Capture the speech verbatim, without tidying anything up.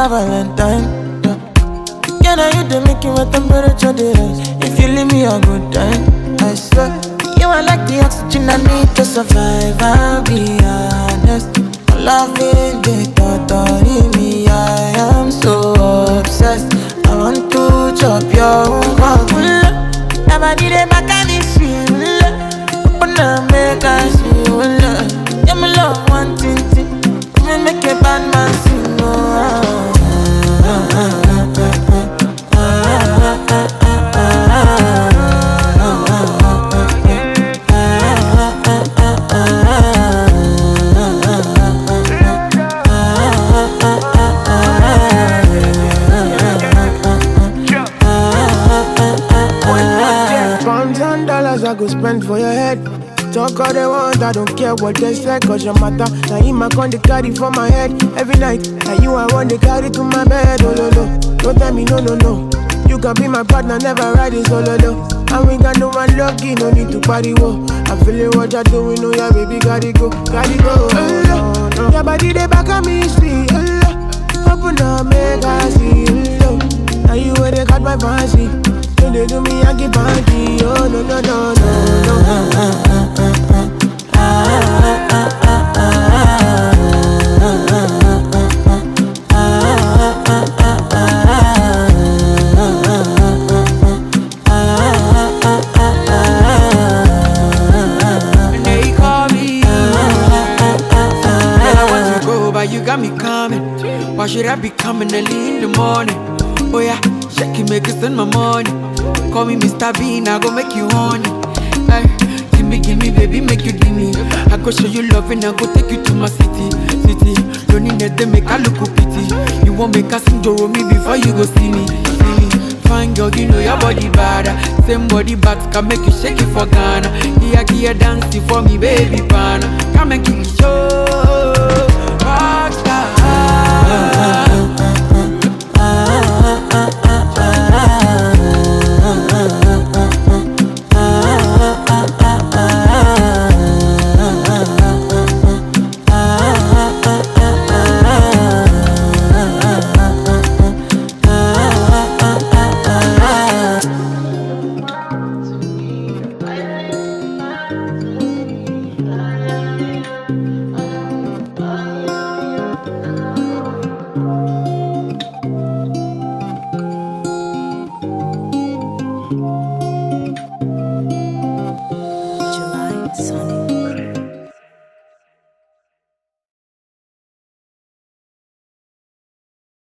my Valentine. Can I you the making my temperature dey rise? If you leave me a good time, I swear. You are like the oxygen I need to survive. I'll be honest. My love is the thought of me. I am so obsessed. I want to chop your heart. Never did it back at this shit. Open up, make I see you. Yeah, my love one thing. Me make a bad man sing. Oh. Pounds and dollars I go spend for your head. Talk all they want, I don't care what they say. Cause your matter, now him I con the carry for my head every night. Now you I want to carry to my bed, oh no no. Don't tell me no no no. You can be my partner, never riding solo though. And we got no one lucky, no need to party, whoa. I'm feeling what you're doing, oh yeah baby, gotta go, gotta go. Oh, no, no. Your body they back at me, see, oh, open up, make I see, oh, now you where they got my fancy. When they do me, I give party, oh no no no no no. You got me coming. Why should I be coming early in the morning? Oh yeah, shake it, make it spend my money. Call me Mister Bean, I go make you honey. Ay, gimme, gimme, baby, make you gimme. I go show you love and I go take you to my city, city. Don't need that, they make I look pity. You won't make us sing Joro me before you go see me, see me. Fine girl, you know your body bad. Same body bags can make you shake it for Ghana. Here, here, dancing for me, baby, pana. Come and kill the show. Rockstar. July Sunny.